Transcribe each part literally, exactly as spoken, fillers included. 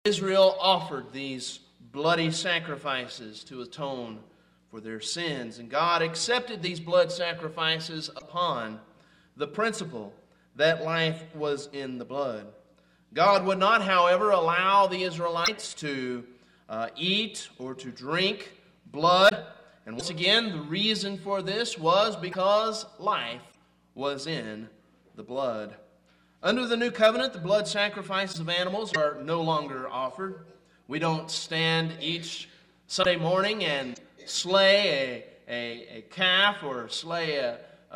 Israel offered these bloody sacrifices to atone for their sins, and God accepted these blood sacrifices upon the principle that life was in the blood. God would not, however, allow the Israelites to uh, eat or to drink blood. And once again, the reason for this was because life was in the blood. Under the new covenant, the blood sacrifices of animals are no longer offered. We don't stand each Sunday morning and slay a, a, a calf or slay a,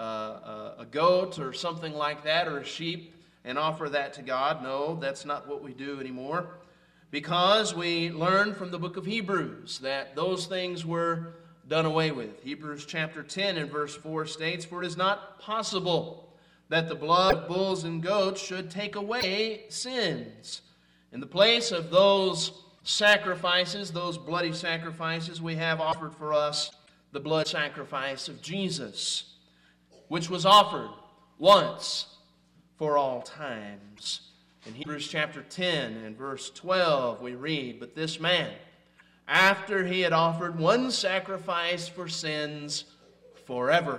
a, a goat or something like that, or a sheep, and offer that to God. No, that's not what we do anymore, because we learn from the book of Hebrews that those things were done away with. Hebrews chapter ten and verse four states, "For it is not possible that the blood of bulls and goats should take away sins." In the place of those sacrifices, those bloody sacrifices, we have offered for us the blood sacrifice of Jesus, which was offered once for all times. In Hebrews chapter ten and verse twelve, we read, "But this man, after he had offered one sacrifice for sins forever,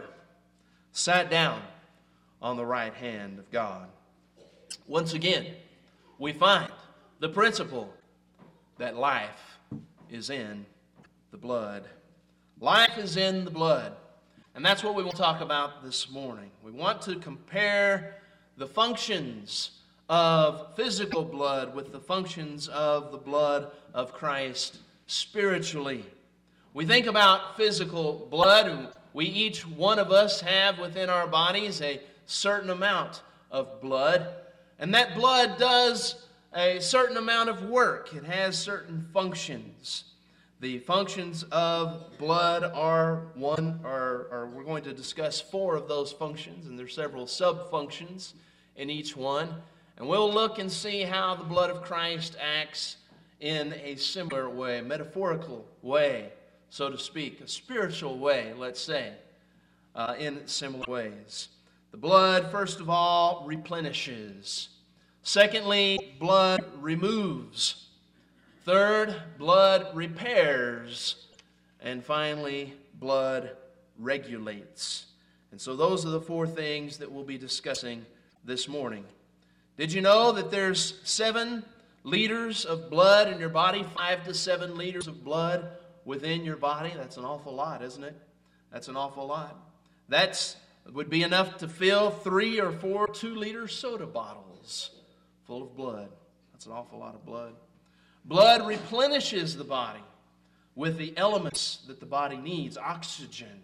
sat down on the right hand of God." Once again, we find the principle that life is in the blood. Life is in the blood. And that's what we will talk about this morning. We want to compare the functions of physical blood with the functions of the blood of Christ spiritually. We think about physical blood. We, each one of us, have within our bodies a certain amount of blood, and that blood does a certain amount of work. It has certain functions. The functions of blood are one, or, or we're going to discuss four of those functions, and there's several sub-functions in each one, and we'll look and see how the blood of Christ acts in a similar way, metaphorical way, so to speak, a spiritual way, let's say, uh, in similar ways. The blood, first of all, replenishes. Secondly, blood removes. Third, blood repairs. And finally, blood regulates. And so those are the four things that we'll be discussing this morning. Did you know that there's seven liters of blood in your body? Five to seven liters of blood within your body? That's an awful lot, isn't it? That's an awful lot. That's would be enough to fill three or four two-liter soda bottles full of blood. That's an awful lot of blood. Blood replenishes the body with the elements that the body needs: oxygen,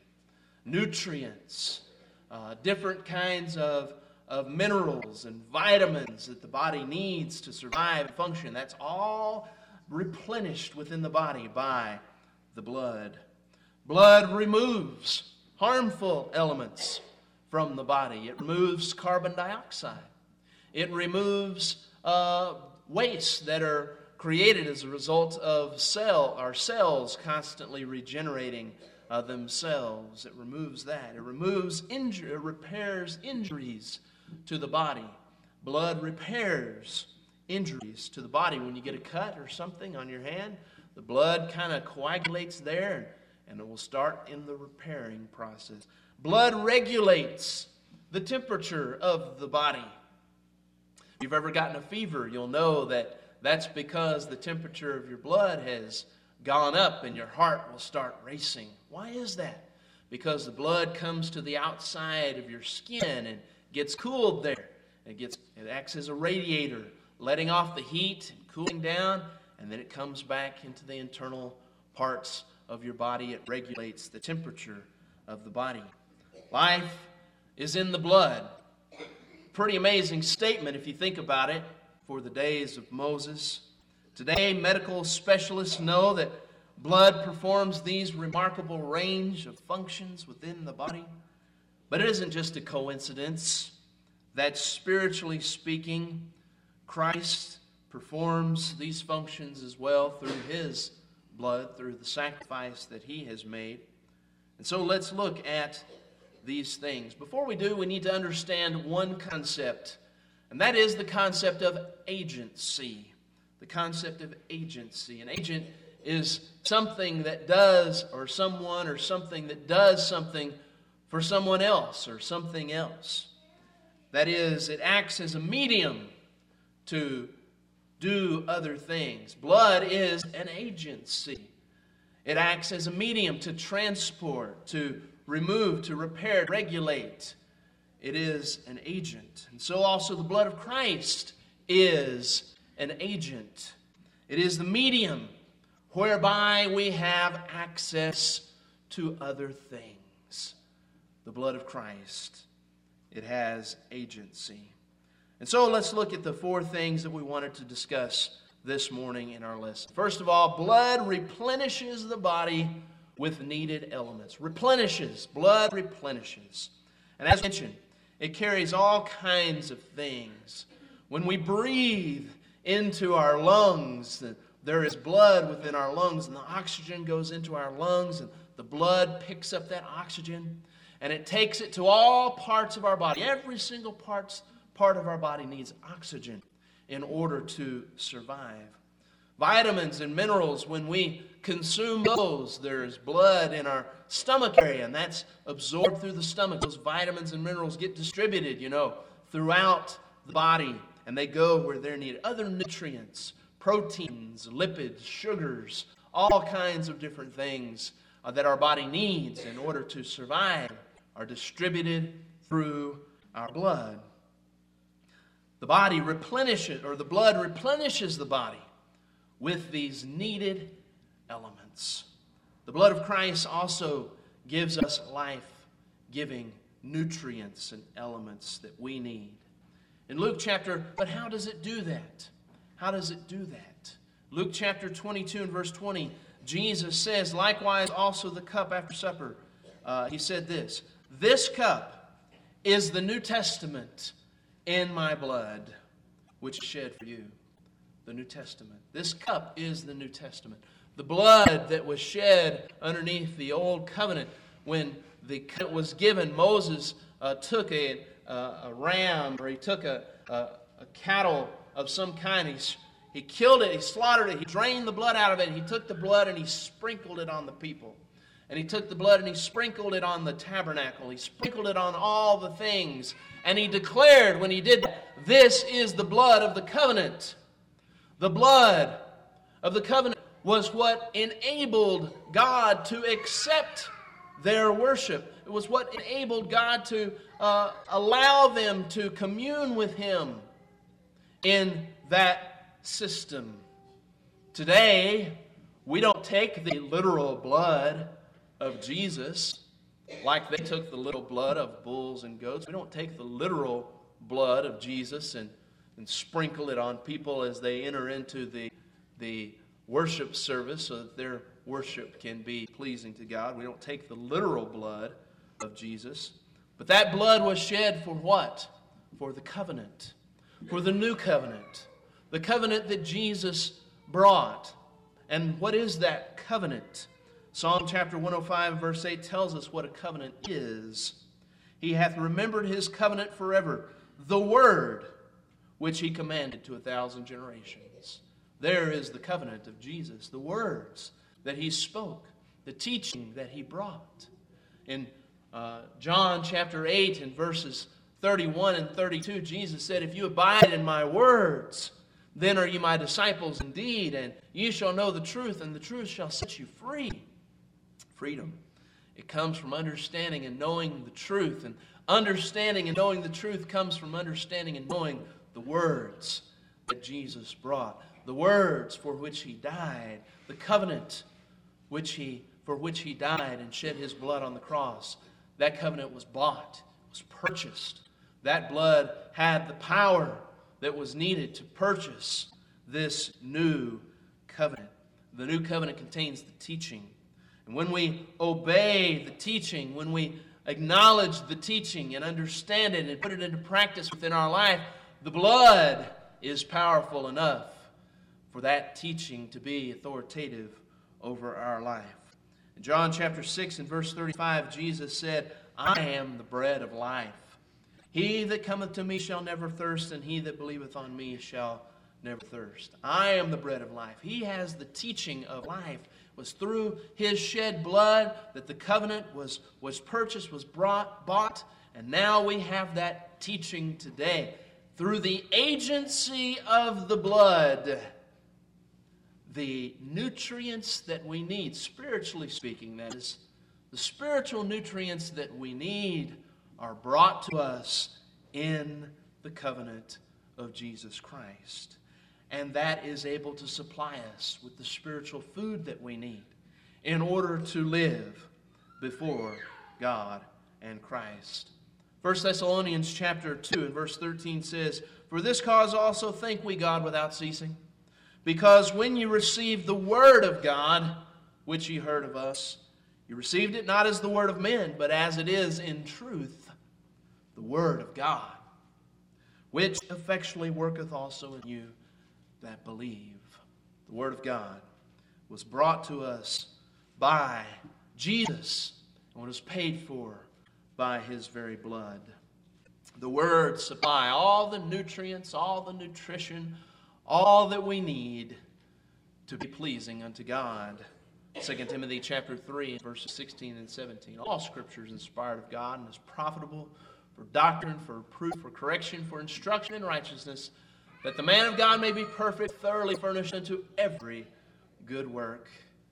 nutrients, uh, different kinds of, of minerals and vitamins that the body needs to survive and function. That's all replenished within the body by the blood. Blood removes harmful elements from the body. It removes carbon dioxide. It removes uh, wastes that are created as a result of cell, our cells constantly regenerating uh, themselves. It removes that. It removes injury, it repairs injuries to the body. Blood repairs injuries to the body. When you get a cut or something on your hand, the blood kind of coagulates there, and it will start in the repairing process. Blood regulates the temperature of the body. If you've ever gotten a fever, you'll know that that's because the temperature of your blood has gone up and your heart will start racing. Why is that? Because the blood comes to the outside of your skin and gets cooled there. It gets, it acts as a radiator, letting off the heat and cooling down, and then it comes back into the internal parts of your body. It regulates the temperature of the body. Life is in the blood. Pretty amazing statement if you think about it for the days of Moses. Today, medical specialists know that blood performs these remarkable range of functions within the body. But it isn't just a coincidence that, spiritually speaking, Christ performs these functions as well through his blood, through the sacrifice that he has made. And so let's look at these things. Before we do, we need to understand one concept, and that is the concept of agency. the concept of agency. An agent is something that does, or someone or something that does something for someone else or something else. That is, it acts as a medium to do other things. Blood is an agency. It acts as a medium to transport, to remove, to repair, to regulate. It is an agent. And so also the blood of Christ is an agent. It is the medium whereby we have access to other things. The blood of Christ, it has agency. And so let's look at the four things that we wanted to discuss this morning in our lesson. First of all, blood replenishes the body with needed elements. Replenishes. Blood replenishes. And as mentioned, it carries all kinds of things. When we breathe into our lungs, there is blood within our lungs, and the oxygen goes into our lungs, and the blood picks up that oxygen, and it takes it to all parts of our body. Every single parts, part of our body needs oxygen in order to survive. Vitamins and minerals, when we consume those, there's blood in our stomach area, and that's absorbed through the stomach. Those vitamins and minerals get distributed, you know, throughout the body, and they go where they're needed. Other nutrients, proteins, lipids, sugars, all kinds of different things uh, that our body needs in order to survive are distributed through our blood. The body replenishes, or the blood replenishes the body with these needed elements. The blood of Christ also gives us life-giving nutrients and elements that we need. In Luke chapter, but how does it do that? How does it do that? Luke chapter twenty-two and verse twenty, Jesus says, likewise also the cup after supper. Uh, he said this, this cup is the New Testament in my blood, which is shed for you. The New Testament. This cup is the New Testament. The blood that was shed underneath the old covenant. When the covenant was given, Moses uh, took a, uh, a ram, or he took a, a, a cattle of some kind. He, he killed it, he slaughtered it, he drained the blood out of it. He took the blood and he sprinkled it on the people. And he took the blood and he sprinkled it on the tabernacle. He sprinkled it on all the things. And he declared when he did that, this is the blood of the covenant. The blood of the covenant was what enabled God to accept their worship. It was what enabled God to uh, allow them to commune with Him in that system. Today, we don't take the literal blood of Jesus like they took the literal blood of bulls and goats. We don't take the literal blood of Jesus and, and sprinkle it on people as they enter into the, the worship service so that their worship can be pleasing to God. We don't take the literal blood of Jesus. But that blood was shed for what? For the covenant. For the new covenant. The covenant that Jesus brought. And what is that covenant? Psalm chapter one oh five verse eight tells us what a covenant is. He hath remembered his covenant forever, the word which he commanded to a thousand generations. There is the covenant of Jesus, the words that he spoke, the teaching that he brought. In uh, John chapter eight and verses thirty-one and thirty-two, Jesus said, if you abide in my words, then are you my disciples indeed, and you shall know the truth, and the truth shall set you free. Freedom. It comes from understanding and knowing the truth, and understanding and knowing the truth comes from understanding and knowing the words that Jesus brought, the words for which he died, the covenant which he for which he died and shed his blood on the cross. That covenant was bought, was purchased. That blood had the power that was needed to purchase this new covenant. The new covenant contains the teaching. And when we obey the teaching, when we acknowledge the teaching and understand it and put it into practice within our life, the blood is powerful enough for that teaching to be authoritative over our life. In John chapter six and verse thirty-five, Jesus said, I am the bread of life. He that cometh to me shall never thirst, and he that believeth on me shall never thirst. I am the bread of life. He has the teaching of life. It was through His shed blood that the covenant was, was purchased, was brought, bought, and now we have that teaching today. Through the agency of the blood, the nutrients that we need, spiritually speaking, that is, the spiritual nutrients that we need are brought to us in the covenant of Jesus Christ. And that is able to supply us with the spiritual food that we need in order to live before God and Christ. First Thessalonians chapter two and verse thirteen says, "For this cause also thank we God without ceasing, because when you received the word of God, which ye heard of us, you received it not as the word of men, but as it is in truth, the word of God, which effectually worketh also in you that believe." The word of God was brought to us by Jesus and was paid for by His very blood. The word supply all the nutrients, all the nutrition, all that we need to be pleasing unto God. Second Timothy chapter three, verses sixteen and seventeen. All Scripture is inspired of God and is profitable for doctrine, for reproof, for correction, for instruction in righteousness, that the man of God may be perfect, thoroughly furnished unto every good work.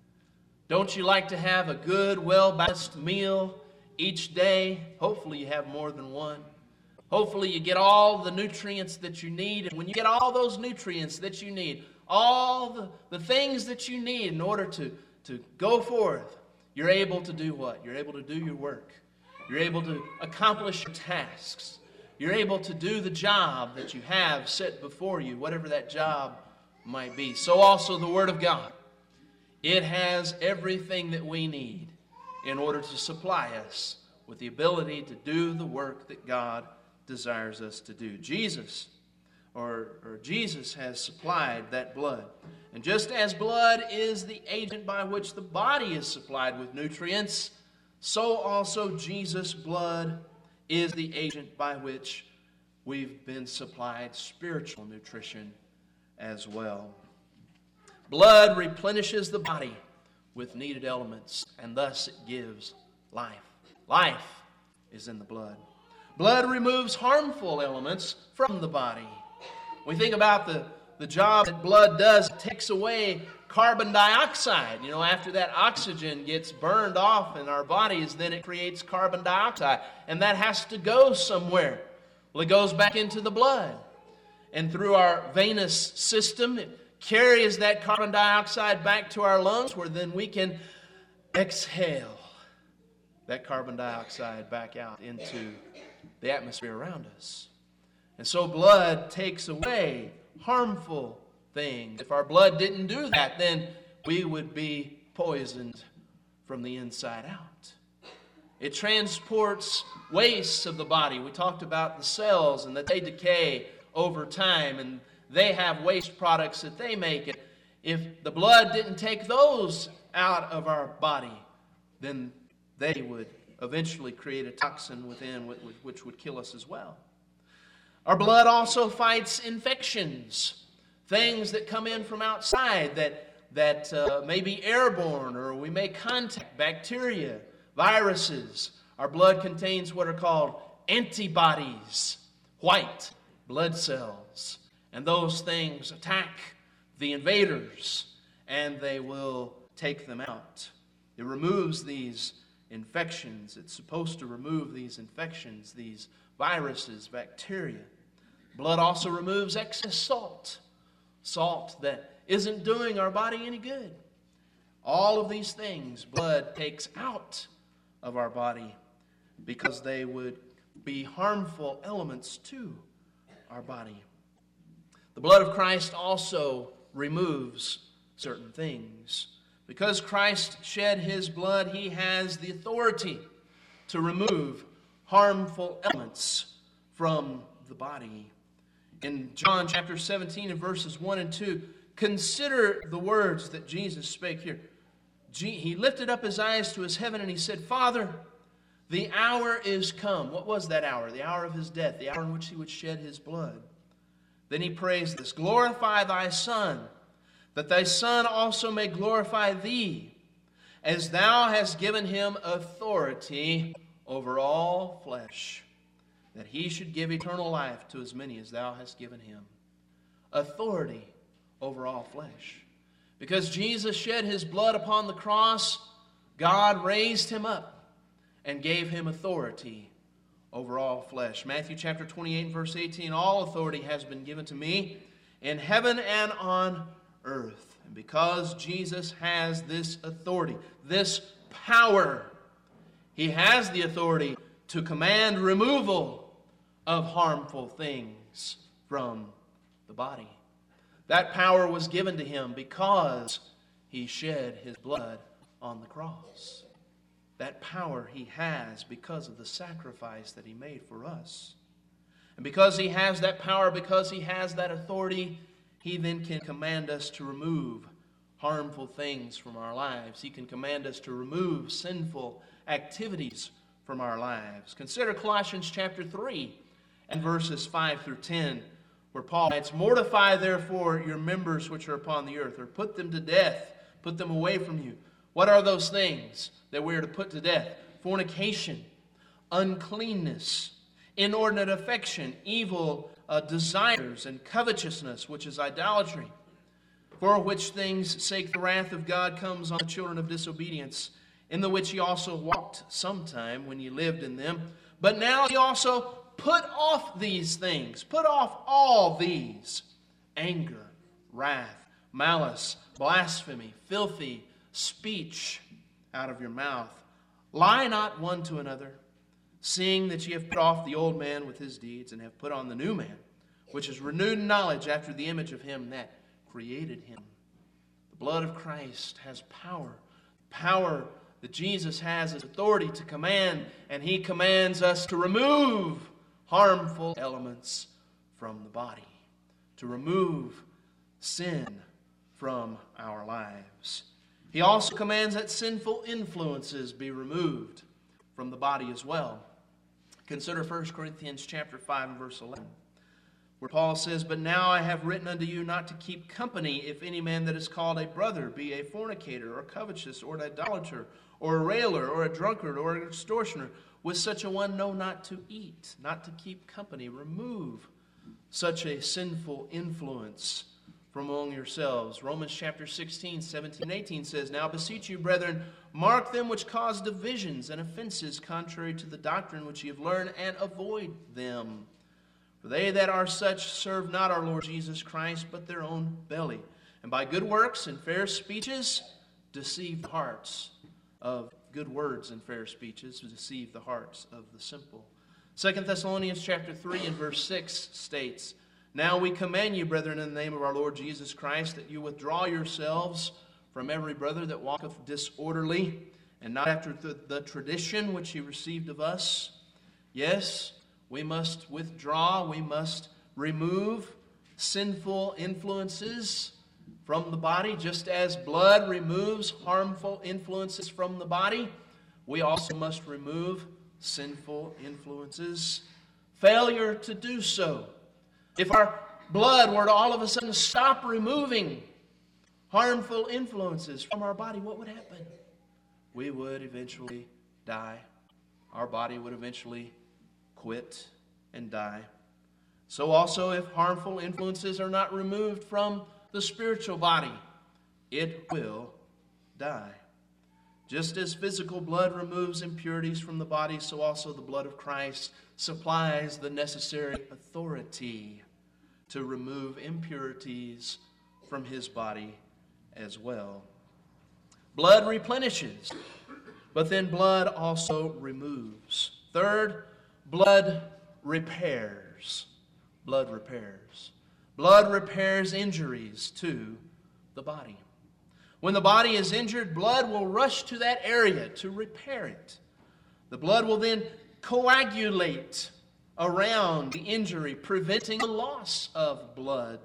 Don't you like to have a good, well-balanced meal each day? Hopefully you have more than one. Hopefully you get all the nutrients that you need. And when you get all those nutrients that you need, all the, the things that you need in order to, to go forth, you're able to do what? You're able to do your work. You're able to accomplish your tasks. You're able to do the job that you have set before you, whatever that job might be. So also the Word of God. It has everything that we need in order to supply us with the ability to do the work that God desires us to do. Jesus, or, or Jesus has supplied that blood. And just as blood is the agent by which the body is supplied with nutrients, so also Jesus' blood is the agent by which we've been supplied spiritual nutrition as well. Blood replenishes the body with needed elements, and thus it gives life. Life is in the blood. Blood removes harmful elements from the body. We think about the, the job that blood does. It takes away carbon dioxide. You know, after that oxygen gets burned off in our bodies, then it creates carbon dioxide. And that has to go somewhere. Well, it goes back into the blood. And through our venous system, it carries that carbon dioxide back to our lungs, where then we can exhale that carbon dioxide back out into the atmosphere around us. And so blood takes away harmful things. If our blood didn't do that, then we would be poisoned from the inside out. It transports wastes of the body. We talked about the cells and that they decay over time, and they have waste products that they make. If the blood didn't take those out of our body, then they would eventually create a toxin within which would kill us as well. Our blood also fights infections, things that come in from outside that, that uh, may be airborne, or we may contact bacteria, viruses. Our blood contains what are called antibodies, white blood cells. And those things attack the invaders, and they will take them out. It removes these infections. It's supposed to remove these infections, these viruses, bacteria. Blood also removes excess salt, salt that isn't doing our body any good. All of these things blood takes out of our body because they would be harmful elements to our body. The blood of Christ also removes certain things. Because Christ shed His blood, He has the authority to remove harmful elements from the body. In John chapter seventeen and verses one and two, consider the words that Jesus spake here. He lifted up His eyes to His heaven and He said, Father, the hour is come. What was that hour? The hour of His death, the hour in which He would shed His blood. Then he prays this, glorify thy Son, that thy Son also may glorify thee, as thou hast given him authority over all flesh, that he should give eternal life to as many as thou hast given him. Authority over all flesh. Because Jesus shed his blood upon the cross, God raised him up and gave him authority over all flesh. Matthew chapter twenty-eight, verse eighteen, all authority has been given to me in heaven and on earth. And because Jesus has this authority, this power, he has the authority to command removal of harmful things from the body. That power was given to him because he shed his blood on the cross. That power he has because of the sacrifice that he made for us. And because he has that power, because he has that authority, he then can command us to remove harmful things from our lives. He can command us to remove sinful activities from our lives. Consider Colossians chapter three and verses five through ten, where Paul writes, mortify therefore your members which are upon the earth, or put them to death, put them away from you. What are those things that we are to put to death? Fornication, uncleanness, inordinate affection, evil uh, desires, and covetousness, which is idolatry. For which things sake the wrath of God comes on the children of disobedience, in the which ye also walked sometime when ye lived in them. But now ye also put off these things. Put off all these. Anger, wrath, malice, blasphemy, filthy speech out of your mouth. Lie not one to another, seeing that ye have put off the old man with his deeds, and have put on the new man, which is renewed in knowledge after the image of him that created him. The blood of Christ has power. Power that Jesus has his authority to command, and he commands us to remove harmful elements from the body, to remove sin from our lives. He also commands that sinful influences be removed from the body as well. Consider First Corinthians chapter five and verse eleven, where Paul says, but now I have written unto you not to keep company if any man that is called a brother be a fornicator, or covetous, or an idolater, or a railer, or a drunkard, or an extortioner. With such a one know not to eat, not to keep company. Remove such a sinful influence from among yourselves. Romans chapter sixteen, seventeen, eighteen says, now beseech you, brethren, mark them which cause divisions and offenses contrary to the doctrine which ye have learned, and avoid them. For they that are such serve not our Lord Jesus Christ, but their own belly, and by good works and fair speeches deceive the hearts of good words and fair speeches, deceive the hearts of the simple. Second Thessalonians chapter three and verse six states, now we command you, brethren, in the name of our Lord Jesus Christ, that you withdraw yourselves from every brother that walketh disorderly, and not after the, the tradition which he received of us. Yes, we must withdraw, we must remove sinful influences from the body. Just as blood removes harmful influences from the body, we also must remove sinful influences. Failure to do so, if our blood were to all of a sudden stop removing harmful influences from our body, what would happen? We would eventually die. Our body would eventually quit and die. So also, if harmful influences are not removed from the spiritual body, it will die. Just as physical blood removes impurities from the body, so also the blood of Christ supplies the necessary authority to remove impurities from his body as well. Blood replenishes, but then blood also removes. Third, blood repairs. Blood repairs. Blood repairs injuries to the body. When the body is injured, blood will rush to that area to repair it. The blood will then coagulate around the injury, preventing the loss of blood.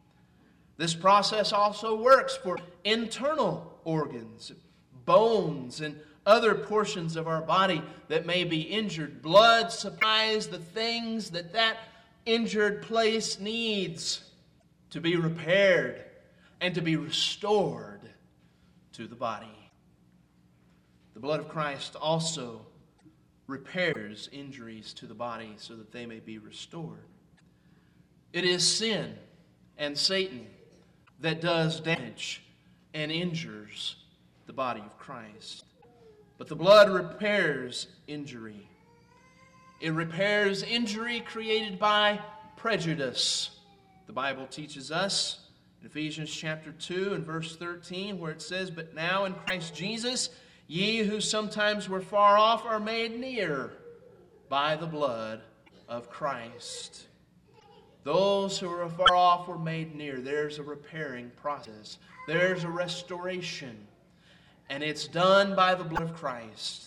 This process also works for internal organs, bones, and other portions of our body that may be injured. Blood supplies the things that that injured place needs to be repaired and to be restored to the body. The blood of Christ also repairs injuries to the body so that they may be restored. It is sin and Satan that does damage and injures the body of Christ. But the blood repairs injury. It repairs injury created by prejudice. The Bible teaches us in Ephesians chapter two and verse thirteen, where it says, "But now in Christ Jesus, ye who sometimes were far off are made near by the blood of Christ." Those who are far off were made near. There's a repairing process. There's a restoration. And it's done by the blood of Christ.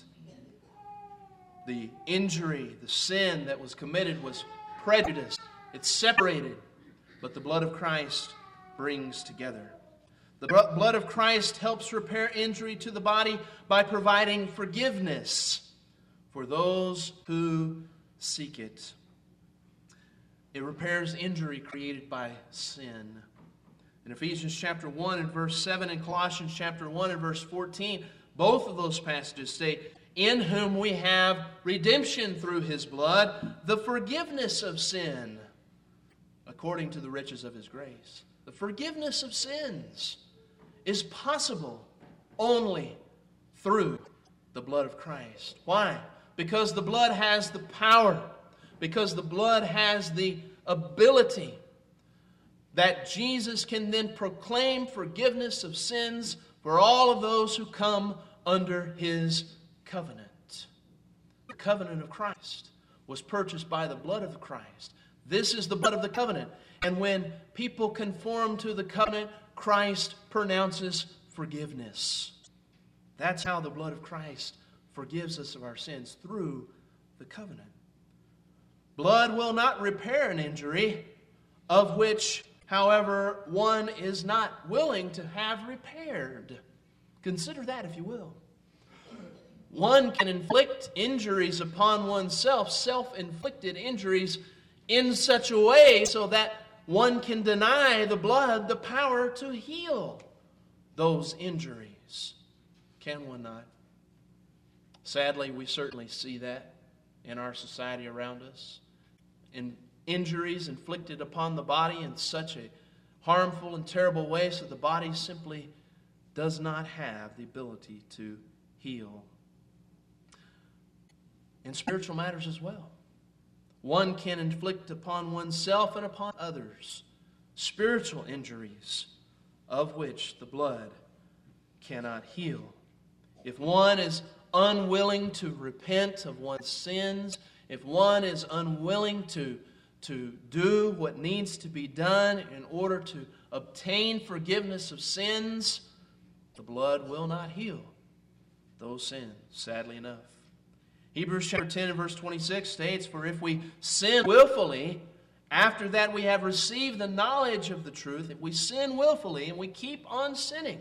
The injury, the sin that was committed was prejudice. It's separated. But the blood of Christ brings together. The blood of Christ helps repair injury to the body by providing forgiveness for those who seek it. It repairs injury created by sin. In Ephesians chapter one and verse seven and Colossians chapter one and verse fourteen, both of those passages state, "In whom we have redemption through His blood, the forgiveness of sin, according to the riches of His grace." The forgiveness of sins is possible only through the blood of Christ. Why? Because the blood has the power, because the blood has the ability that Jesus can then proclaim forgiveness of sins for all of those who come under His covenant. The covenant of Christ was purchased by the blood of Christ. This is the blood of the covenant. And when people conform to the covenant, Christ pronounces forgiveness. That's how the blood of Christ forgives us of our sins, through the covenant. Blood will not repair an injury of which, however, one is not willing to have repaired. Consider that, if you will. One can inflict injuries upon oneself, self-inflicted injuries, in such a way so that one can deny the blood the power to heal those injuries. Can one not? Sadly, we certainly see that in our society around us. In injuries inflicted upon the body in such a harmful and terrible way, so the body simply does not have the ability to heal. In spiritual matters as well. One can inflict upon oneself and upon others spiritual injuries of which the blood cannot heal. If one is unwilling to repent of one's sins, if one is unwilling to, to do what needs to be done in order to obtain forgiveness of sins, the blood will not heal those sins, sadly enough. Hebrews chapter ten and verse twenty-six states, "For if we sin willfully, after that we have received the knowledge of the truth, if we sin willfully and we keep on sinning,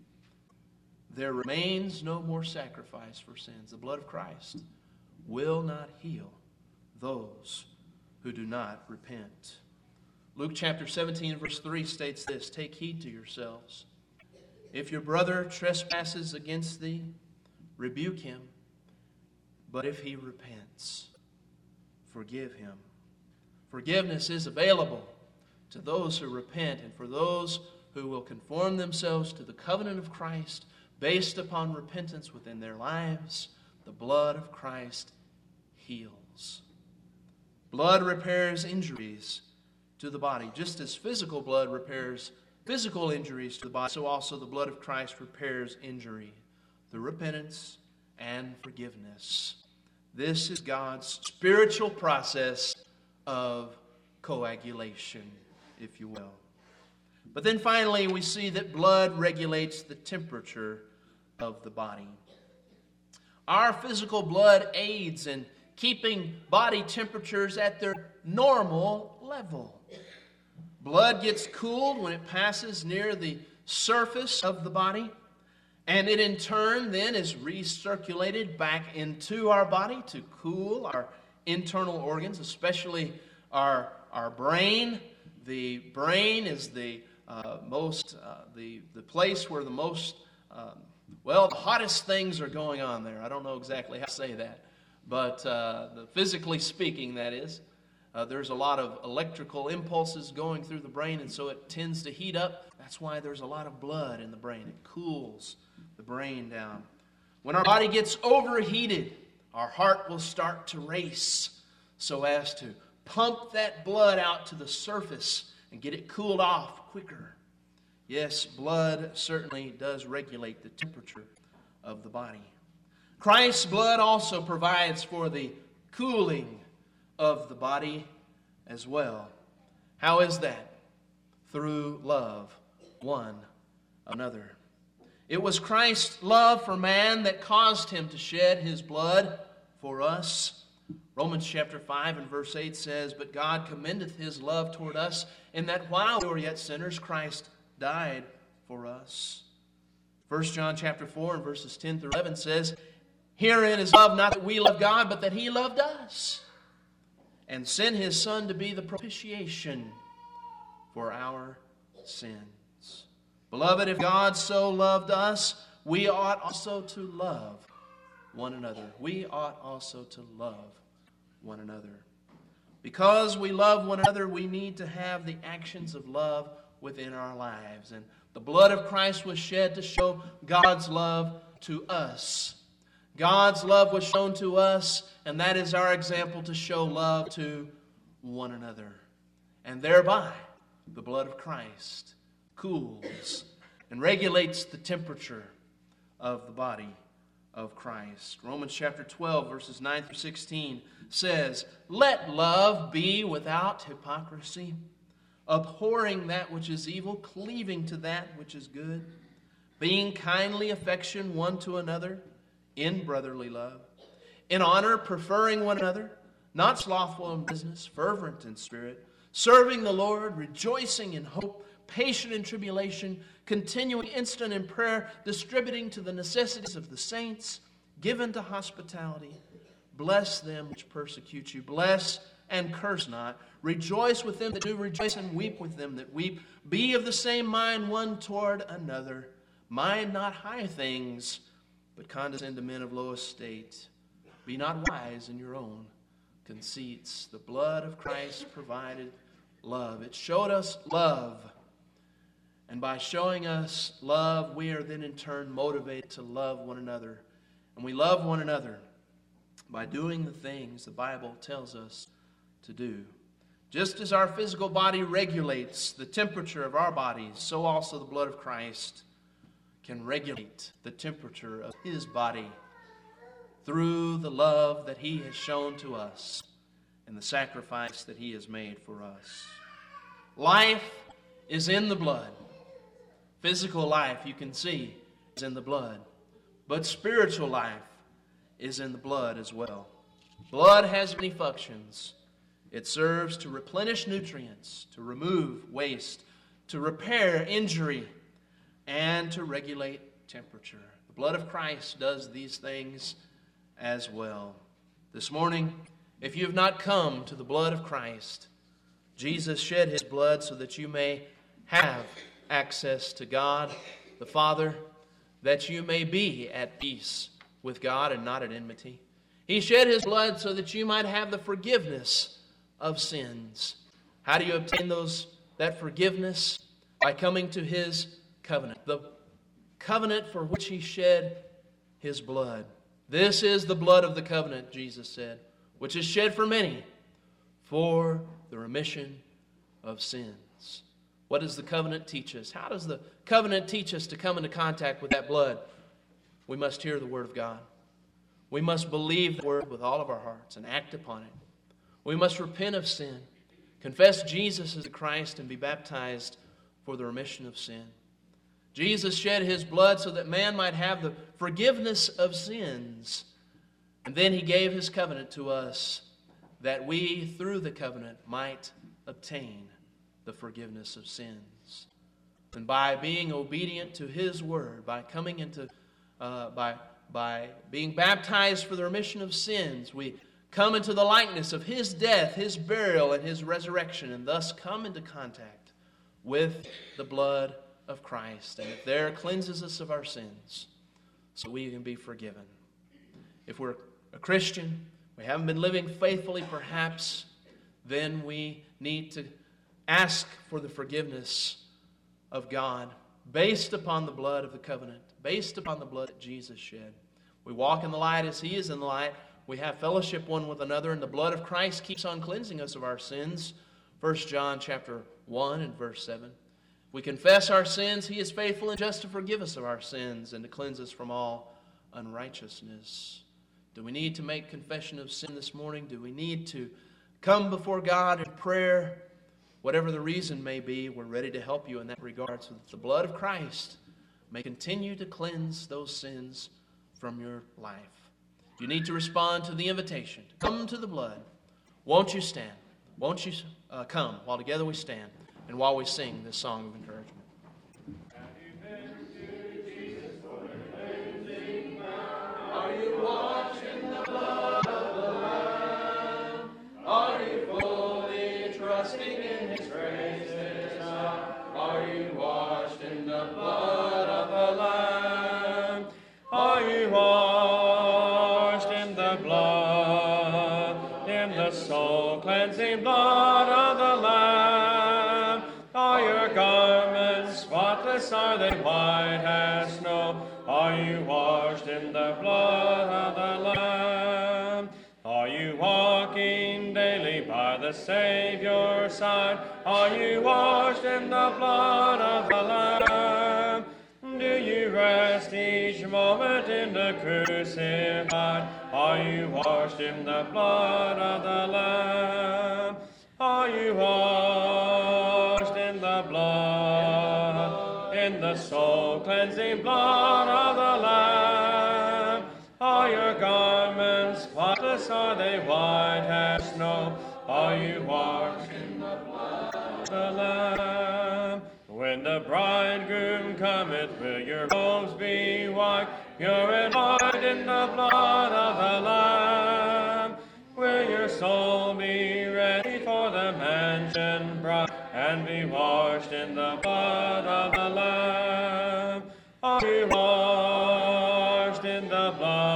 there remains no more sacrifice for sins." The blood of Christ will not heal those who do not repent. Luke chapter seventeen and verse three states this, "Take heed to yourselves. If your brother trespasses against thee, rebuke him. But if he repents, forgive him." Forgiveness is available to those who repent, and for those who will conform themselves to the covenant of Christ based upon repentance within their lives, the blood of Christ heals. Blood repairs injuries to the body. Just as physical blood repairs physical injuries to the body, so also the blood of Christ repairs injury through repentance and forgiveness. This is God's spiritual process of coagulation, if you will. But then finally, we see that blood regulates the temperature of the body. Our physical blood aids in keeping body temperatures at their normal level. Blood gets cooled when it passes near the surface of the body, and it in turn then is recirculated back into our body to cool our internal organs, especially our, our brain. The brain is the uh, most, uh, the, the place where the most, um, well, the hottest things are going on there. I don't know exactly how to say that, but uh, the, physically speaking, that is. Uh, there's a lot of electrical impulses going through the brain, and so it tends to heat up. That's why there's a lot of blood in the brain. It cools the brain down. When our body gets overheated, our heart will start to race so as to pump that blood out to the surface and get it cooled off quicker. Yes, blood certainly does regulate the temperature of the body. Christ's blood also provides for the cooling of the body as well. How is that? Through love one another. It was Christ's love for man that caused him to shed his blood for us. Romans chapter five and verse eight says, "But God commendeth his love toward us, in that while we were yet sinners, Christ died for us." First John chapter four and verses ten through eleven says, "Herein is love, not that we love God, but that he loved us, and sent his Son to be the propitiation for our sins." Beloved, if God so loved us, we ought also to love one another. We ought also to love one another. Because we love one another, we need to have the actions of love within our lives. And the blood of Christ was shed to show God's love to us. God's love was shown to us, and that is our example to show love to one another. And thereby, the blood of Christ cools and regulates the temperature of the body of Christ. Romans chapter twelve, verses nine through sixteen says, "Let love be without hypocrisy, abhorring that which is evil, cleaving to that which is good, being kindly affection one to another, in brotherly love, in honor preferring one another, not slothful in business, fervent in spirit, serving the Lord, rejoicing in hope, patient in tribulation, continuing instant in prayer, distributing to the necessities of the saints, given to hospitality. Bless them which persecute you. Bless and curse not. Rejoice with them that do rejoice, and weep with them that weep. Be of the same mind one toward another. Mind not high things, but condescend to men of low estate. Be not wise in your own conceits." The blood of Christ provided love. It showed us love. And by showing us love, we are then in turn motivated to love one another. And we love one another by doing the things the Bible tells us to do. Just as our physical body regulates the temperature of our bodies, so also the blood of Christ can regulate the temperature of his body through the love that he has shown to us and the sacrifice that he has made for us. Life is in the blood. Physical life, you can see, is in the blood. But spiritual life is in the blood as well. Blood has many functions. It serves to replenish nutrients, to remove waste, to repair injury, and to regulate temperature. The blood of Christ does these things as well. This morning, if you have not come to the blood of Christ, Jesus shed his blood so that you may have access to God the Father, that you may be at peace with God and not at enmity. He shed his blood so that you might have the forgiveness of sins. How do you obtain those that forgiveness? By coming to his covenant, the covenant for which he shed his blood. This is the blood of the covenant, Jesus said, which is shed for many for the remission of sins. What does the covenant teach us? How does the covenant teach us to come into contact with that blood? We must hear the word of God. We must believe the word with all of our hearts and act upon it. We must repent of sin, confess Jesus as the Christ, and be baptized for the remission of sin. Jesus shed his blood so that man might have the forgiveness of sins. And then he gave his covenant to us that we, through the covenant, might obtain the forgiveness of sins. And by being obedient to his word, by coming into, uh, by, by being baptized for the remission of sins, we come into the likeness of his death, his burial, and his resurrection, and thus come into contact with the blood of Christ. And it there cleanses us of our sins so we can be forgiven. If we're a Christian, we haven't been living faithfully perhaps, then we need to ask for the forgiveness of God based upon the blood of the covenant, based upon the blood that Jesus shed. We walk in the light as he is in the light. We have fellowship one with another, and the blood of Christ keeps on cleansing us of our sins. First John chapter one and verse seven. We confess our sins. He is faithful and just to forgive us of our sins and to cleanse us from all unrighteousness. Do we need to make confession of sin this morning? Do we need to come before God in prayer? Whatever the reason may be, we're ready to help you in that regard so that the blood of Christ may continue to cleanse those sins from your life. You need to respond to the invitation to come to the blood. Won't you stand? Won't you uh, come while together we stand and while we sing this song of encouragement? Are you washed in the blood of the Lamb? Are you fully trusting in His grace this hour? Are you washed in the blood of the Lamb? Are you washed in the blood, in the soul-cleansing blood of the Lamb? Are your garments spotless? Are they white as snow? Are you washed in the blood of the Lamb? Are you walking daily by the Savior's side? Are you washed in the blood of the Lamb? Do you rest each moment in the crucified? Are you washed in the blood of the Lamb? Are you washed in the blood, in the soul-cleansing blood of the Lamb? Are your garments spotless? Are they white as snow? Are you washed in the blood of the Lamb? When the bridegroom cometh, will your robes be white, pure and white in the blood of the Lamb? Will your soul be ready for the mansion bright, and be washed in the blood of the Lamb? Are you washed in the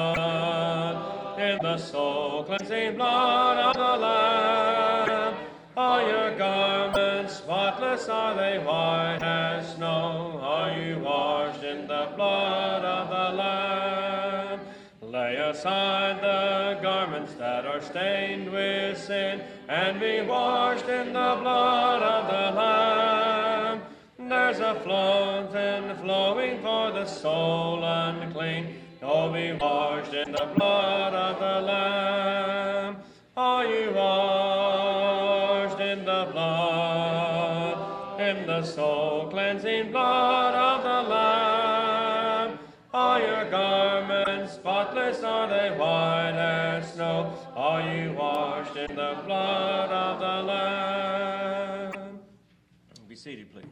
blood, in the soul-cleansing blood of the Lamb? Are your garments spotless? Are they white as snow? Are you washed in the blood of the Lamb? Lay aside the garments that are stained with sin, and be washed in the blood of the Lamb. There's a fountain flowing for the soul unclean. Oh, be washed in the blood of the Lamb. Are you washed in the blood, in the soul-cleansing blood of the Lamb? Are your garments spotless? Are they white as snow? Are you washed in the blood of the Lamb? Be seated, please.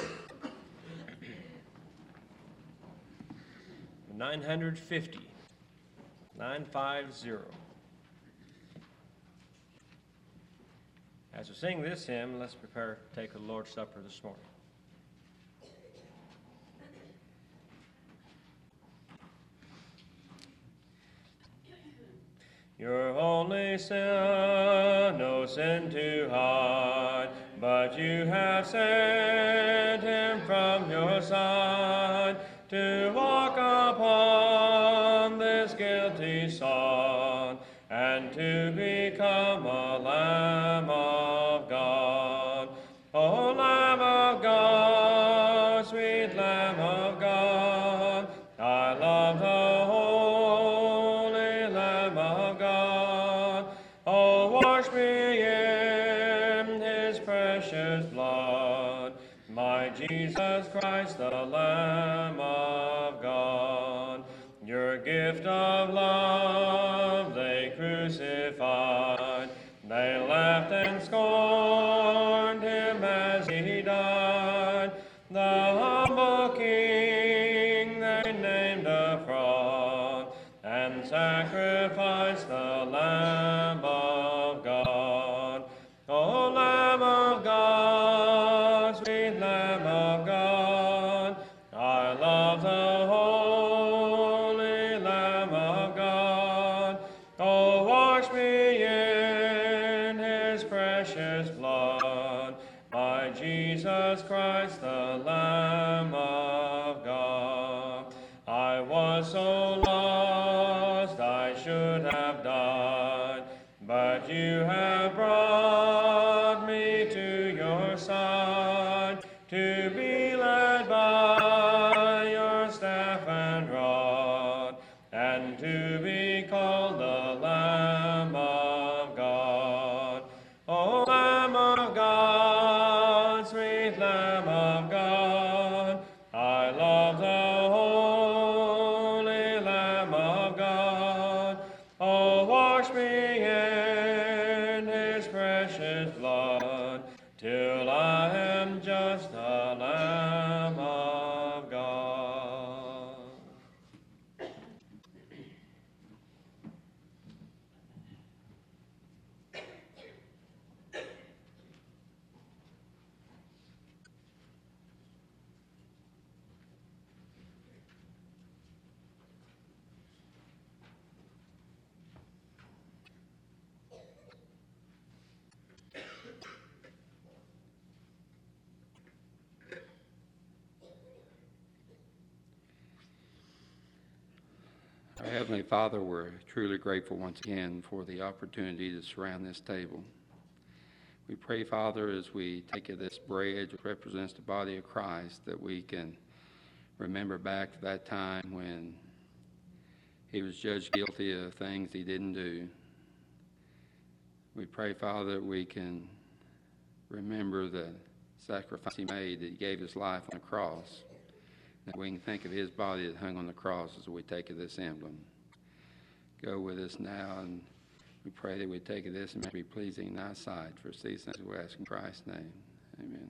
nine hundred fifty, nine fifty. As we sing this hymn, let's prepare to take the Lord's Supper this morning. Your only Son, no sin to hide, but you have sent him from your side to walk upon this guilty sod, and to become a Lamb of God. O Lamb of God, sweet Lamb of God, I love the holy Lamb of God. Oh, wash me in his precious blood, my Jesus Christ, the Lamb of God. Your gift of love they crucified. They laughed and scorned him as he died. The humble king they named a fraud, and sacrificed the Lamb was so lost I should have died, but you have brought me to your side, to be led by your staff and rod, and to be called the Lamb of God. O Lamb of God, sweet Lamb of God, I love the holy Lamb of God. Oh, wash me in his precious blood, till I am just a Lamb of God. Our Heavenly Father, we're truly grateful once again for the opportunity to surround this table. We pray, Father, as we take of this bread which represents the body of Christ, that we can remember back to that time when he was judged guilty of things he didn't do. We pray, Father, that we can remember the sacrifice he made, that he gave his life on the cross, that we can think of his body that hung on the cross as we take of this emblem. Go with us now, and we pray that we take of this and may be pleasing in thy sight. For these things we ask in Christ's name. Amen.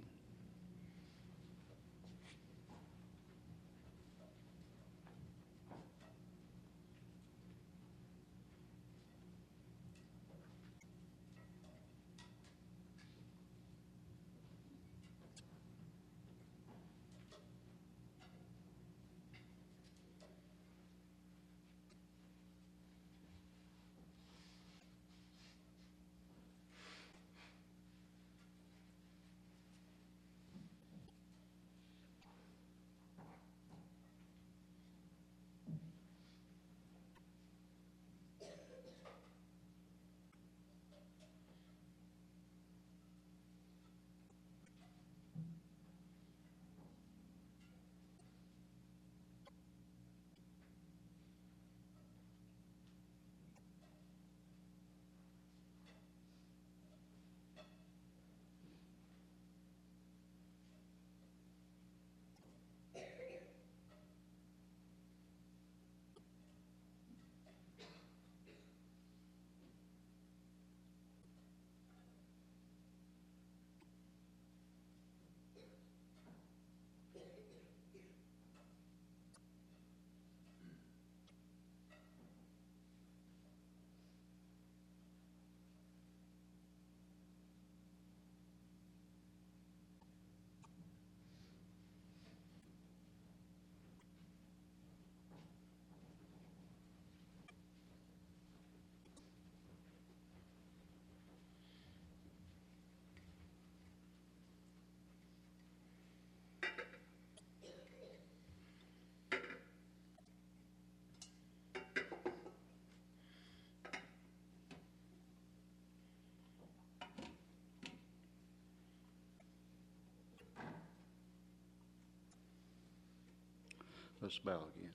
Let's bow again.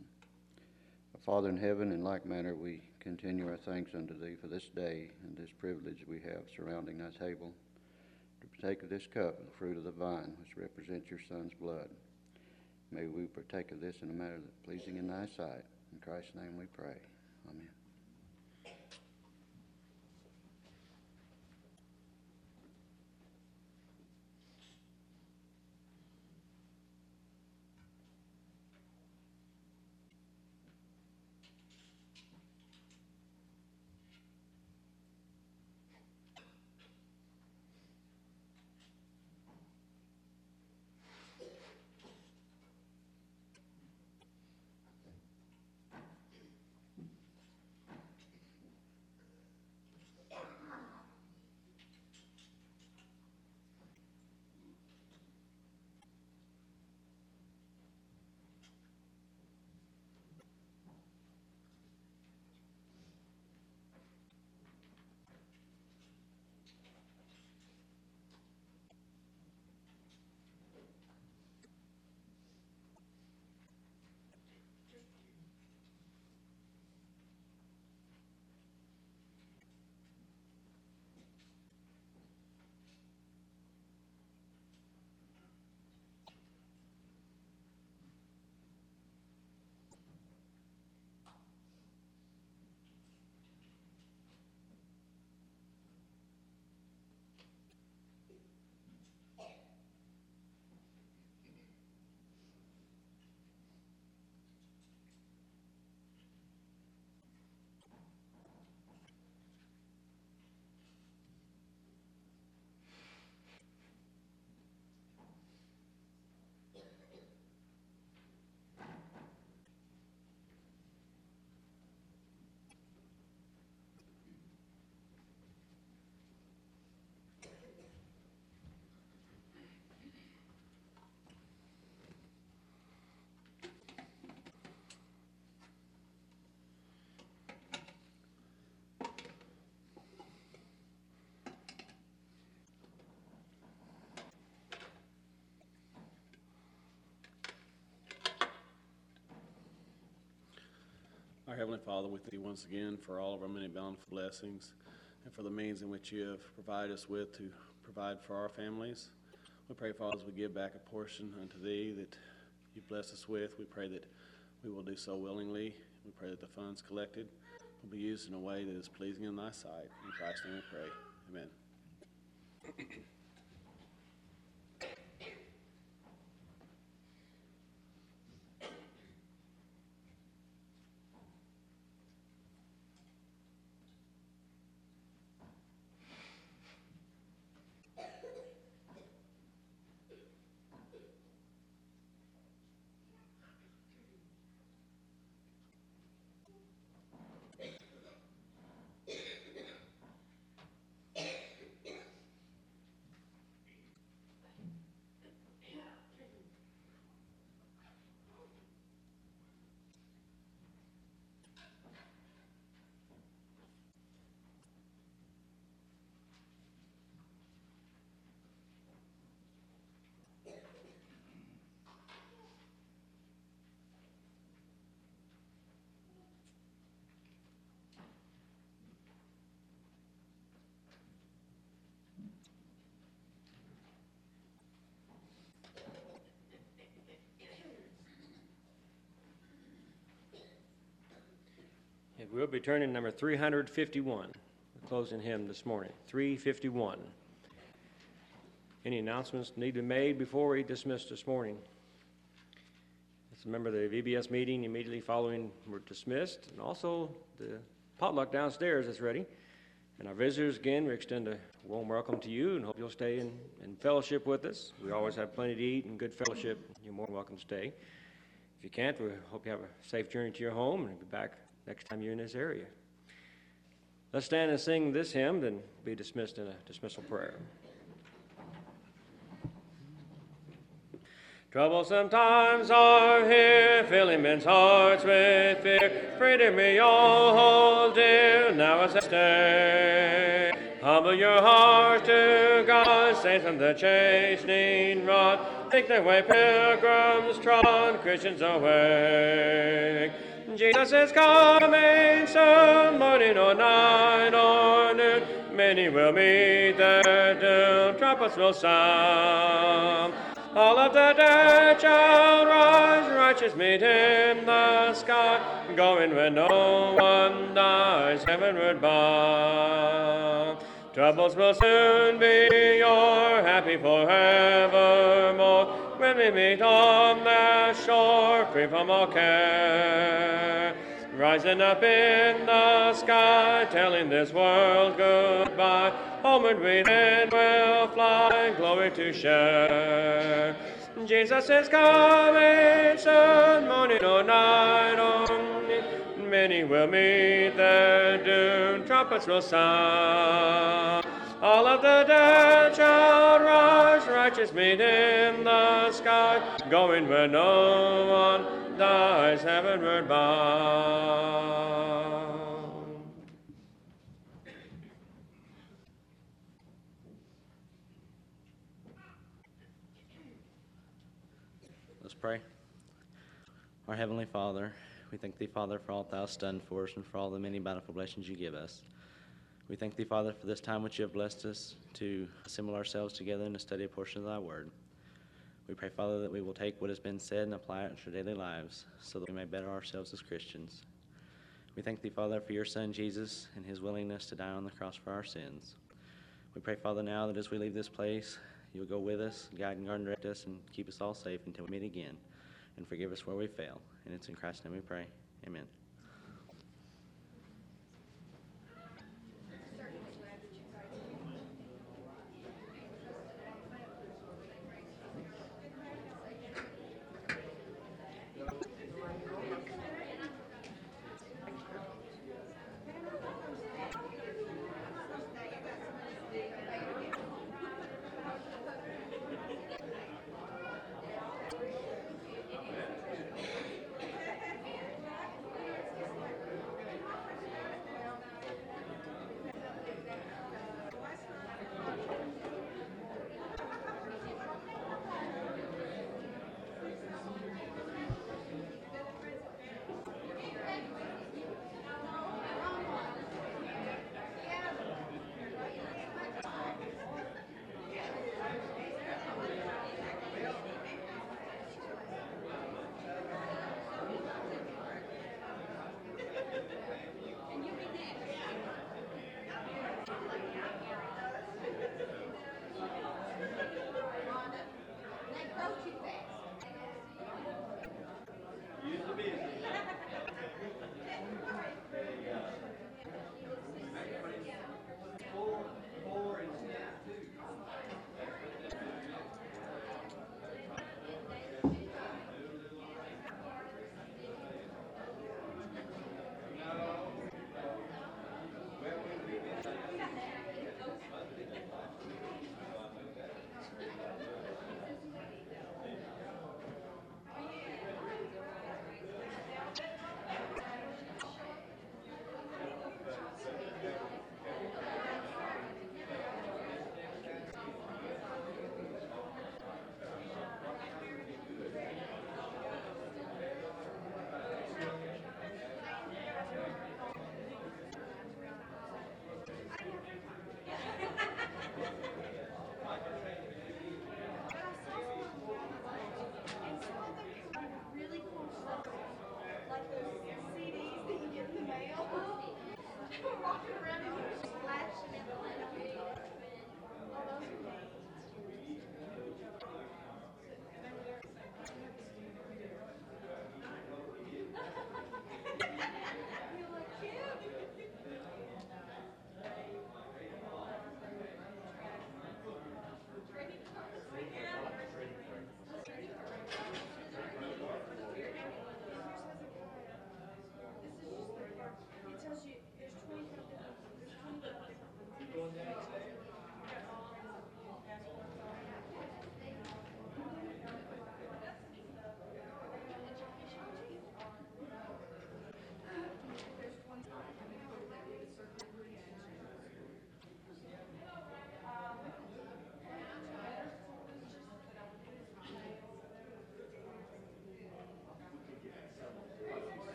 Our Father in heaven, in like manner we continue our thanks unto thee for this day and this privilege we have surrounding thy table to partake of this cup, the fruit of the vine, which represents your Son's blood. May we partake of this in a manner that's pleasing in thy sight. In Christ's name we pray. Amen. Our Heavenly Father, we thank you once again for all of our many bountiful blessings and for the means in which you have provided us with to provide for our families. We pray, Father, as we give back a portion unto thee that you bless us with, we pray that we will do so willingly. We pray that the funds collected will be used in a way that is pleasing in thy sight. In Christ's name we pray. Amen. We'll be turning number three hundred fifty-one. We're closing hymn this morning, three fifty-one. Any announcements need to be made before we dismiss this morning? Let's remember the V B S meeting immediately following we're dismissed, and also the potluck downstairs is ready. And our visitors, again, we extend a warm welcome to you and hope you'll stay in, in fellowship with us. We always have plenty to eat and good fellowship. You're more than welcome to stay. If you can't, we hope you have a safe journey to your home and be back next time you're in this area. Let's stand and sing this hymn, then be dismissed in a dismissal prayer. Troublesome times are here, filling men's hearts with fear. Freedom we all hold dear, now as I stay. Humble your heart to God, saints from the chastening rod. Take their way, pilgrims trod, Christians awake. Jesus is coming soon, morning or night or noon. Many will meet their doom, trumpets will sound. All of the dead shall rise, righteous meet in the sky, going where no one dies, heavenward bound. Troubles will soon be o'er, happy forevermore, when we meet on that shore, free from all care. Rising up in the sky, telling this world goodbye, homeward we then will fly, glory to share. Jesus is coming soon, morning or night only. Many will meet their doom, trumpets will sound. All of the dead shall rise, righteous meet in the sky, going where no one dies, heavenward bound. Let's pray. Our Heavenly Father, we thank Thee, Father, for all Thou hast done for us and for all the many bountiful blessings You give us. We thank Thee, Father, for this time which You have blessed us to assemble ourselves together and to study a portion of Thy Word. We pray, Father, that we will take what has been said and apply it to our daily lives so that we may better ourselves as Christians. We thank Thee, Father, for Your Son, Jesus, and His willingness to die on the cross for our sins. We pray, Father, now that as we leave this place, You'll go with us, guide and guard and direct us, and keep us all safe until we meet again, and forgive us where we fail. And it's in Christ's name we pray. Amen.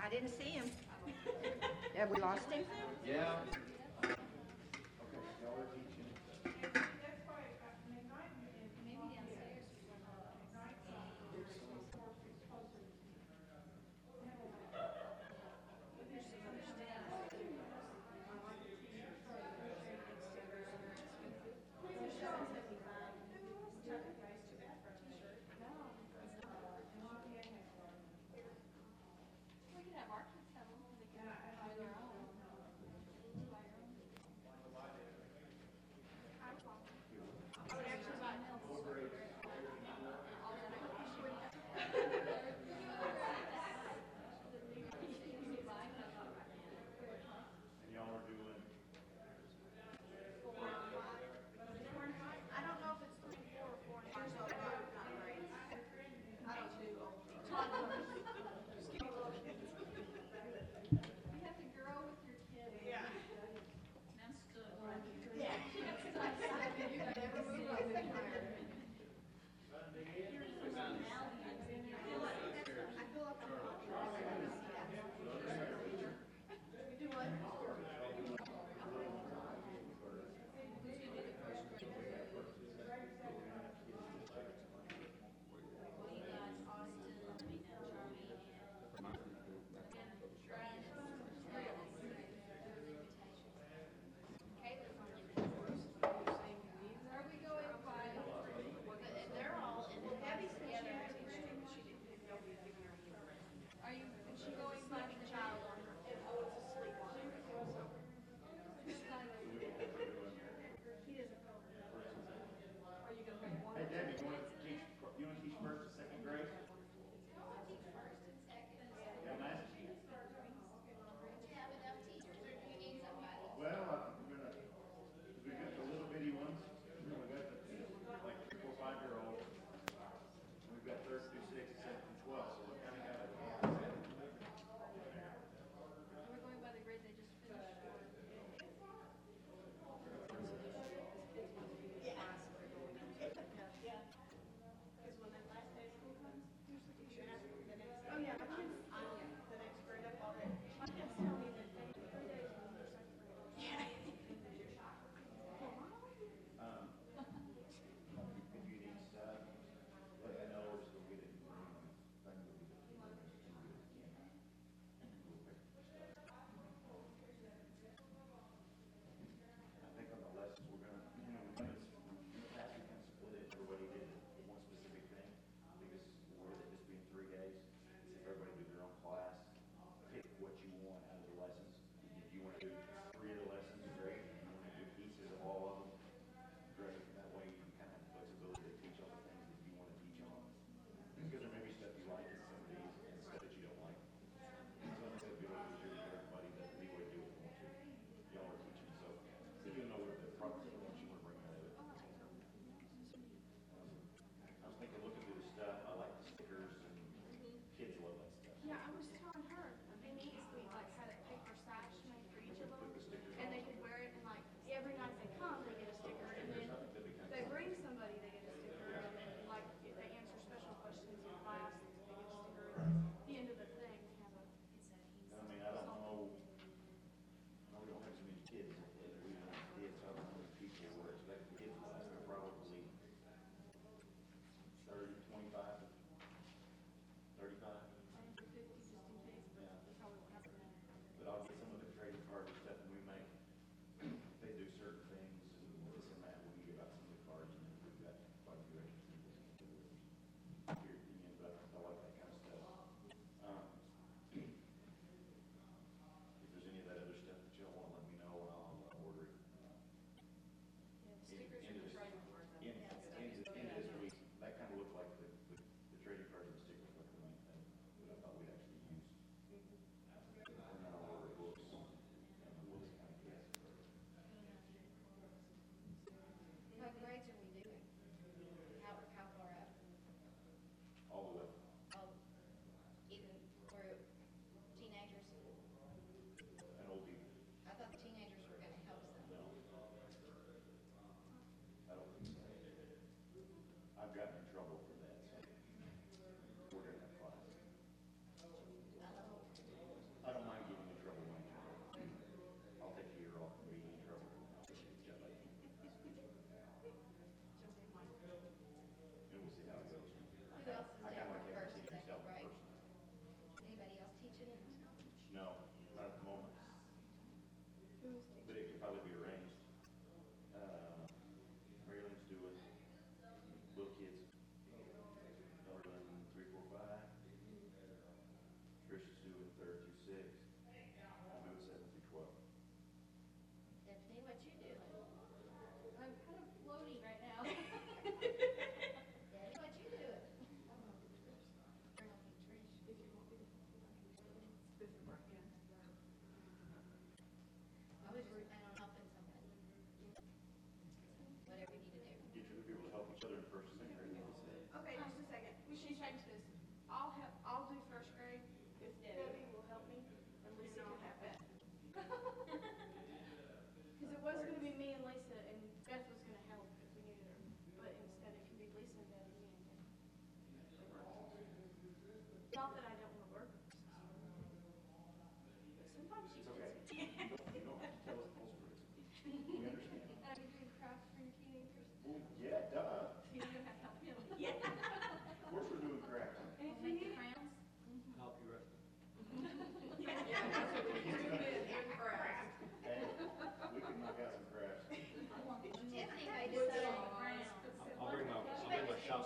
I didn't see him. Have we lost him? Yeah. We could have our kids have them, they can buy their own.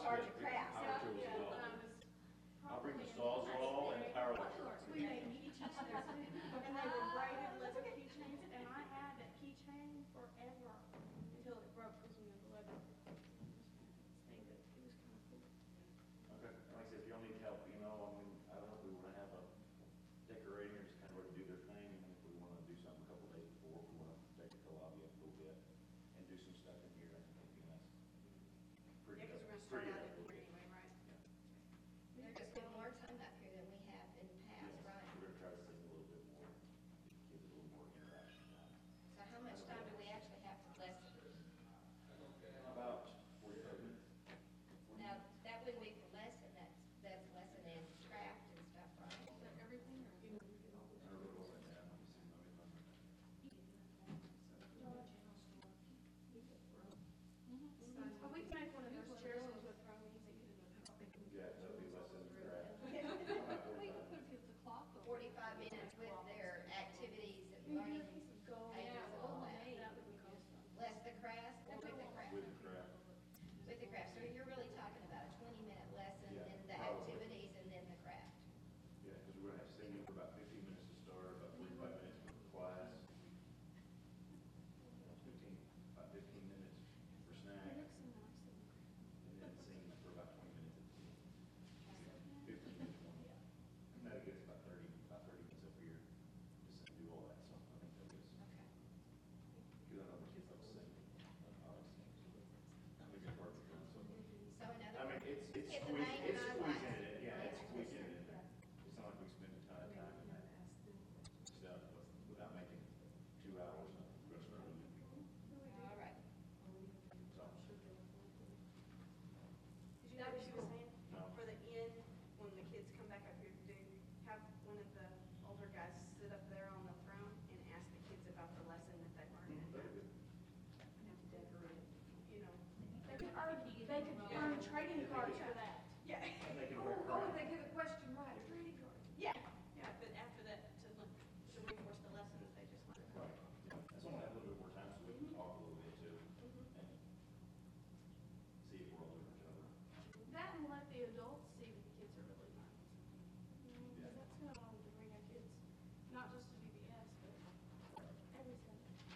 charge of crafts. I'll bring the sawzall and power electric. We made keychains, and they were braided leather keychains, and I had that keychain forever until it broke because you know the leather thing. But it was kind of cool. Okay, like I said, if y'all need help, you know, I mean, I don't know if we wanna have a decorating or just kind of let them do their thing, and if we wanna do something a couple days before, if we wanna take the lobby up a little bit and do some stuff in here, I think it'd be nice. Pretty Yeah, because we're up- gonna start pretty out up in a little here bit. anyway, right? They're just spending more time up here than we have in the past, Yes, right? we're gonna try to sing a little bit more, give kids a little more interaction time. So how much time do we actually have for lessons? About forty-five minutes. Now, that wouldn't be for lesson, that's, that's lesson and craft and stuff, right? Everything or? I don't know what I have, let me see, let me find my- But we can make one of those chairs ones with throw easy. Yeah, that'll be less than that. We could put a piece of cloth over it. Forty-five minutes with their activities and learning Go, pages yeah, and all that. that would be awesome. Less the crafts or with the craft? With the craft. With the craft, so you're really talking about a twenty-minute lesson, Yeah, then the probably. activities, and then the craft. Yeah, because we're gonna have singing for about fifteen minutes to start, about forty-five minutes for the class. Fifteen, about fifteen minutes for It snack, looks so nice. and then singing for about twenty minutes at the end. Fifteen minutes one. And that gets about thirty, about thirty minutes up here, just to do all that, so I think that gets, Okay. because I know the kids love to sing. I like to sing. I think it's worth it, so. So in other I mean, words, it's, it's It's squeezing, amazing, it's I squeezing like it in, yeah, it's it. squeezing it in there. It's not like we spend a ton of time in that stuff without making two hours of rest of the week. all right. So, Did you know what she was saying? No. For the end, when the kids come back up here to do, have one of the older guys sit up there on the throne and ask the kids about the lesson that they learned. And have to decorate it, you know. They could earn, they could earn trading cards for that. Yeah. And they can wear Oh, crap. if they get a question right, a trading card. Yeah, yeah, but after that, to, le- to reinforce the lessons they just learned. Right, yeah, that's why I have a little bit more time so we can talk a little bit too, and see if we're all doing each other. That and let the adults see that the kids are really nice. You know, 'cause Yeah. that's kind of wanted to bring our kids, not just to V B S, but everything.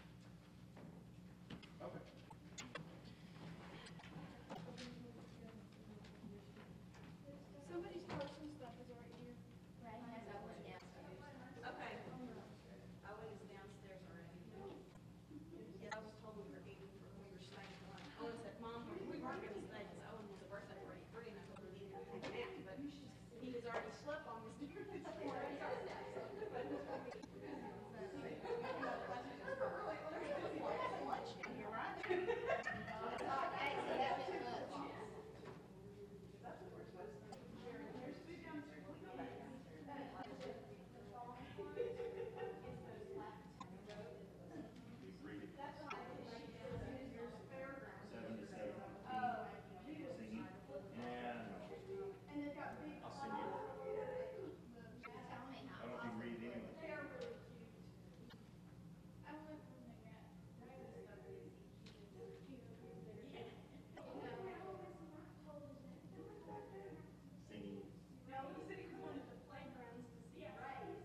Okay. Somebody's person stuff is right here. Ray has Owen downstairs. Okay. Owen is downstairs already. Yes, I was told we were eating, for- we were staying for lunch. Owen said, Mom, we weren't gonna stay, because Owen was a birthday party at three, and I told him he needed to take a nap, but he has already slept on this dinner this morning. Lunch in here, right? Okay, so that meant lunch. You read it. Seven to seven. Singing. And And they've got big. I'll send you. Tell me I how. don't think you read anyway. They are really cute. I went from the rat. Singing. No, he said he wanted the playgrounds to see Ray.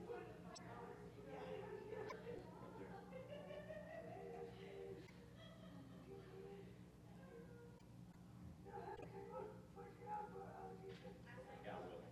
Yeah, I will.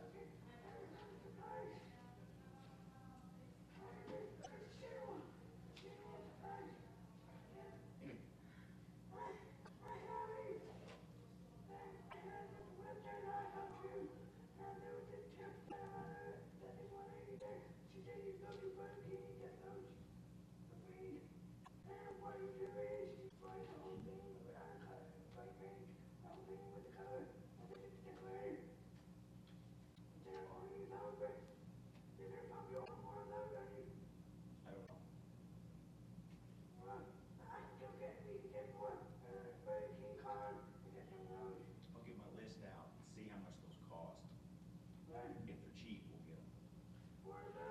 I don't know. I'll get my list out and see how much those cost. If they're cheap, we'll get them.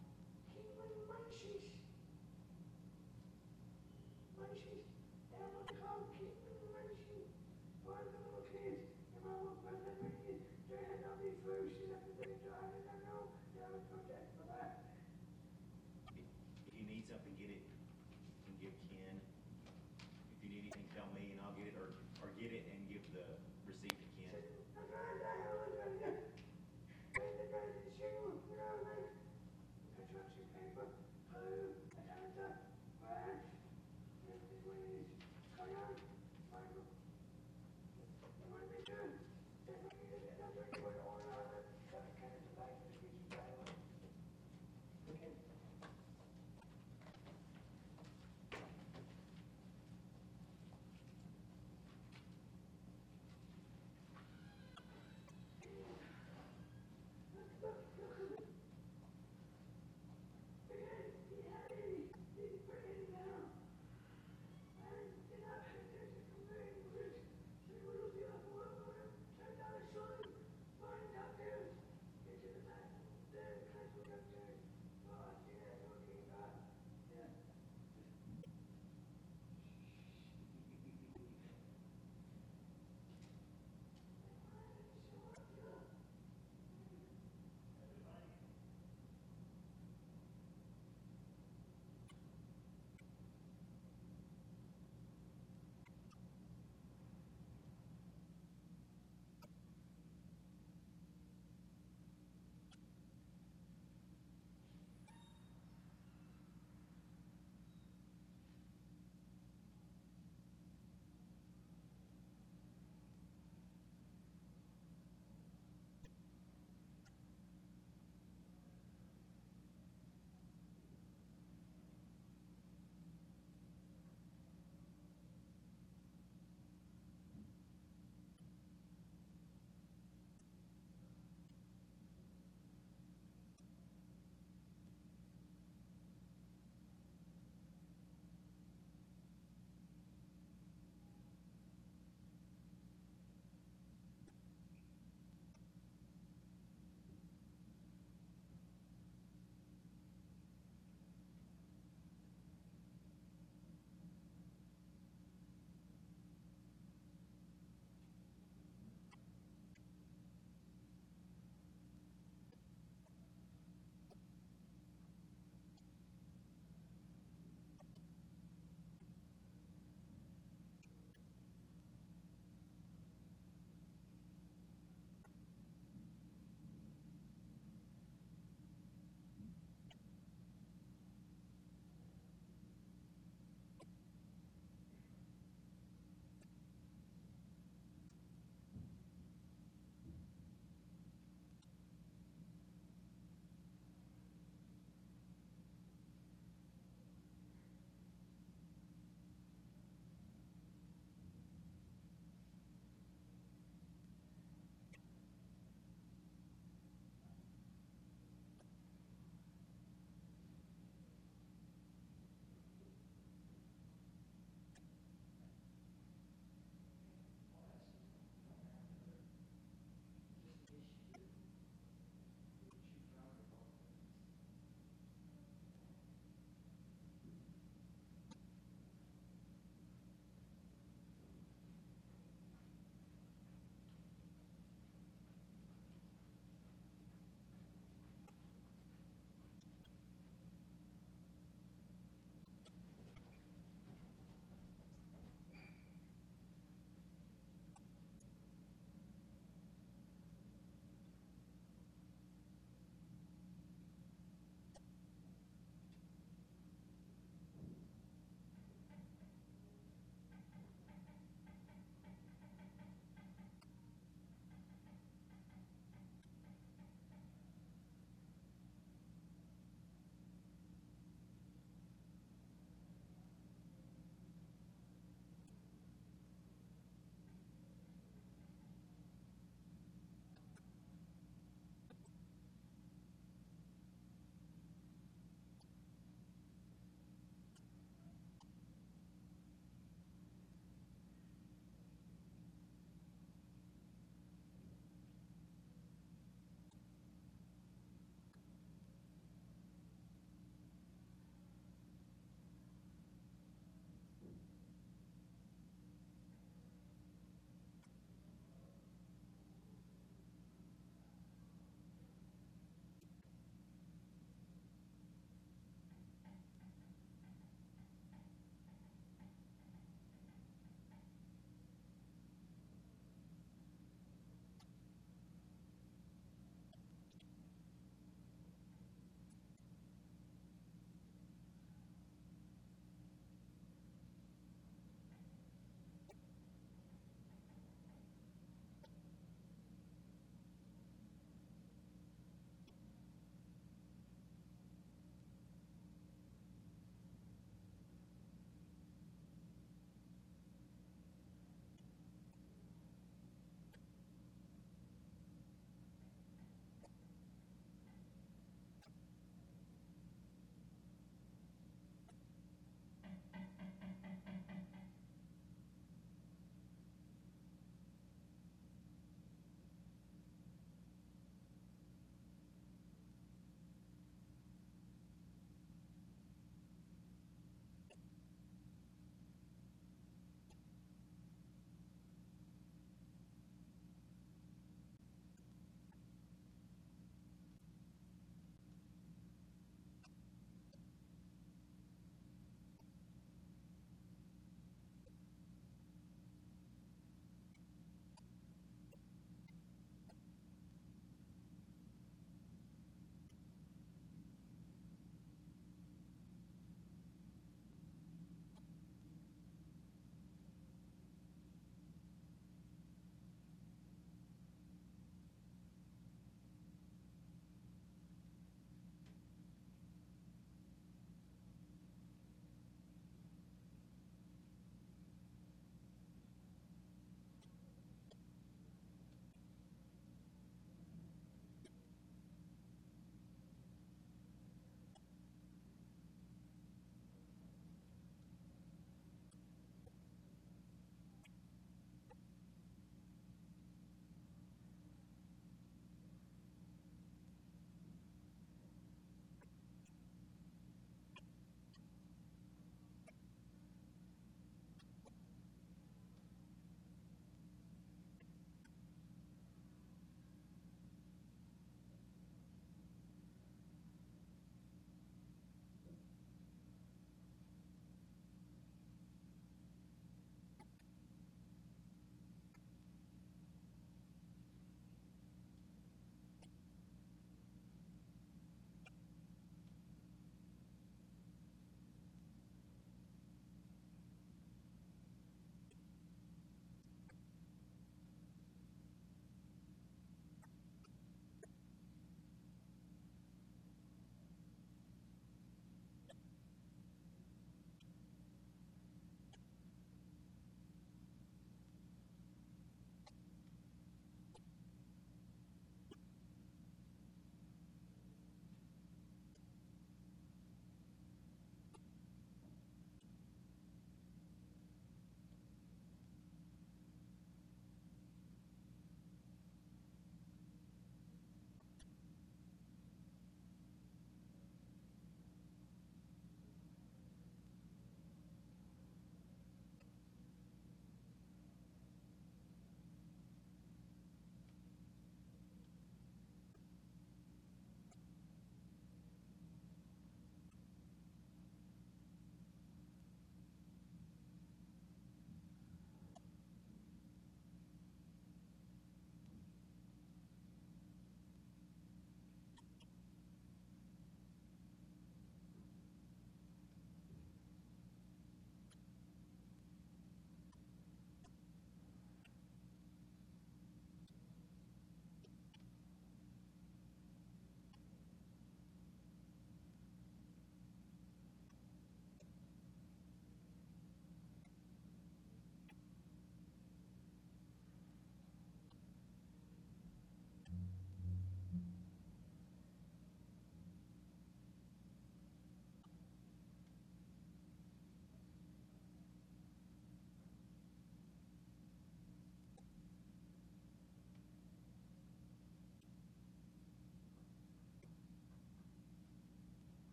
Munchies. Munchies. They have give Ken. If you need anything, tell me and I'll get it, or, or get it and give the